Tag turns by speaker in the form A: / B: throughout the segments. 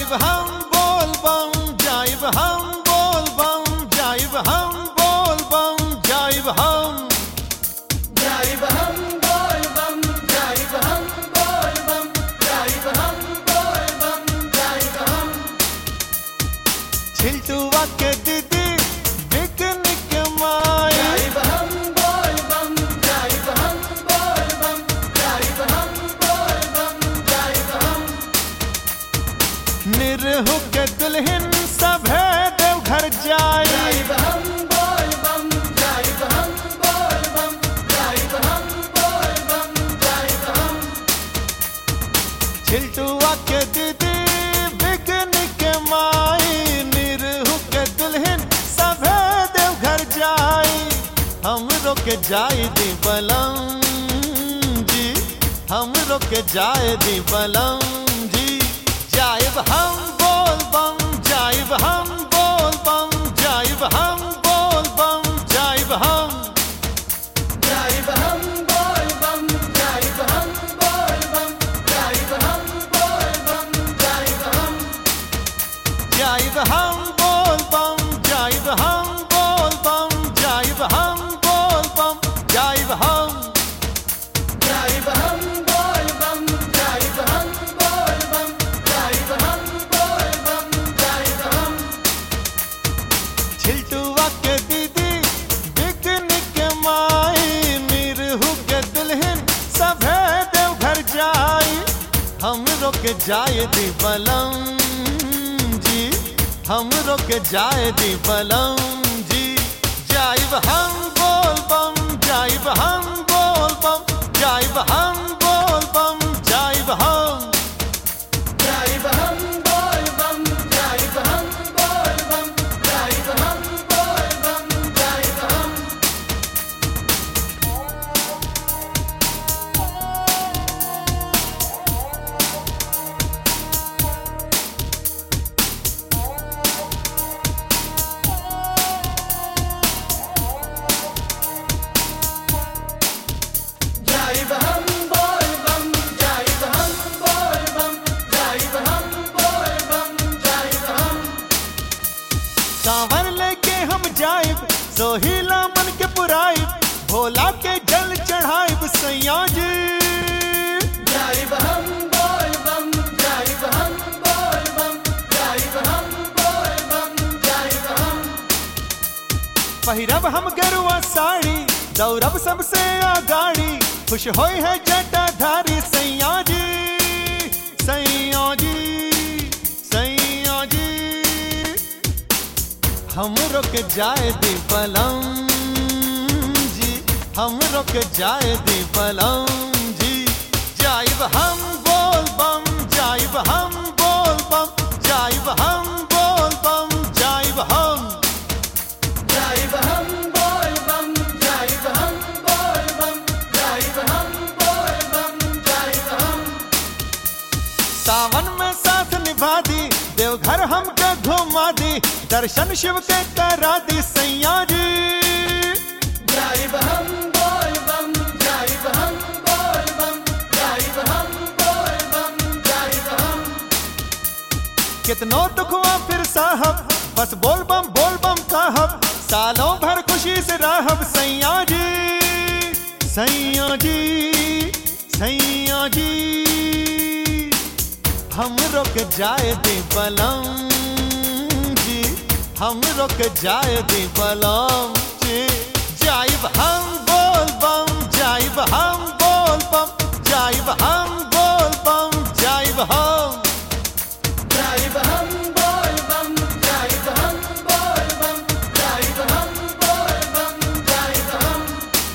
A: जाइब हम बोल बम जाइब हम बोल बम जाइब हम बोल बम जाइब हम
B: बोल बम जाइब हम बोल बम जाइब हम बोल बम जाइब हम
A: छिलटुआ के दीदी पिकनिक माई
B: जाइब हम बोल बम जाइब हम बोल बम जाइब हम बोल बम जाइब हम
A: निरहु के दुल्हन सभे देवघर जाई
B: जाइब हम बोल बम जाइब हम बोल बम जाइब हम बोल बम जाइब हम
A: छिलटुआ के दीदी पिकनिक माई निरहु के दुल्हन सभे देवघर जाई हमरो के जाई दी बलम जी हमरो के जाए दी बलम जी जाइब हम बोल बम जाइब हम बोल बम जाइब हम बोल बम जाइब हम
B: जाइब हम बोल बम जाइब हम बोल बम जाइब हम बोल बम जाइब हम
A: जाइब हम बोल बम जाइब हम बोल बम जाइब हम बोल बम जाइब हम
B: जाइब हम बोल बम जाइब हम बोल बम जाइब हम बोल बम जाइब हम
A: छिलटुआ के दीदी पिकनिक माई निरहु के दुल्हन सभे देवघर जाई हमरो के जाए दी बलम जी हमरो के जाए दी बलम जी जाइब हम बोल बम जाइब हम बोल बम जाइब हम बोल बम जाइब हम
B: जाइब हम बोल बम जाइब हम बोल बम जाइब हम बोल बम जाइब हम जाइब हम बोल बम जाइब हम बोल बम जाइब हम बोल बम जाइब हम
A: सावन लेके हम जाइब सोहिला मन के पुराइब भोला के जल चढ़ाइब सैया जी
B: जाइब हम बोल बम जाइब हम बोल बम जाइब हम बोल बम जाइब हम
A: पहिरब हम गेरुआ साड़ी दौड़ब सबसे आगाड़ी खुश होई है जटाधारी सैया जी सैया जी सैया जी हमरो के जाए दी बलम जी हमरो के जाए दी बलम जी जाइब हम बोल बम जाइब हम बोल बम जाइब हम बोल बम जाइब हम
B: जाइब हम बोल बम जाइब हम बोल बम जाइब हम बोल बम जाइब हम
A: सावन में साथ निभा दी देवघर हमके घुमा दी दर्शन शिव के करा दी सैया जी
B: जाइब हम बोल बम जाइब हम बोल बम जाइब हम बोल बम जाइब हम
A: कितनो दुखवा फिर साहब बस बोल बम कहब सालों भर खुशी से रहब सैया जी सैया जी सैया जी हमरो के जाए दी बलम जी हमरो के जाए दी बलम जी जाइब हम बोल बम जाइब हम बोल बम जाइब हम बोल बम जाइब हम
B: जाइब हम बोल बम जाइब हम बोल बम जाइब हम बोल बम जाइब हम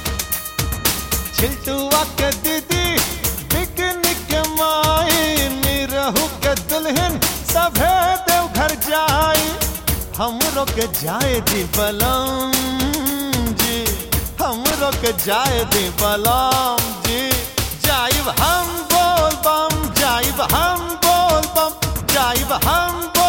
A: छिलटुआ के दीदी पिकनिक माई निरहु के दुल्हन सभे देवघर जाई हमरो के जाए दी बलम जी हमरो के जाए दी बलम जी जाइब हम बोल बम जाइब हम बोल बम जाइब हम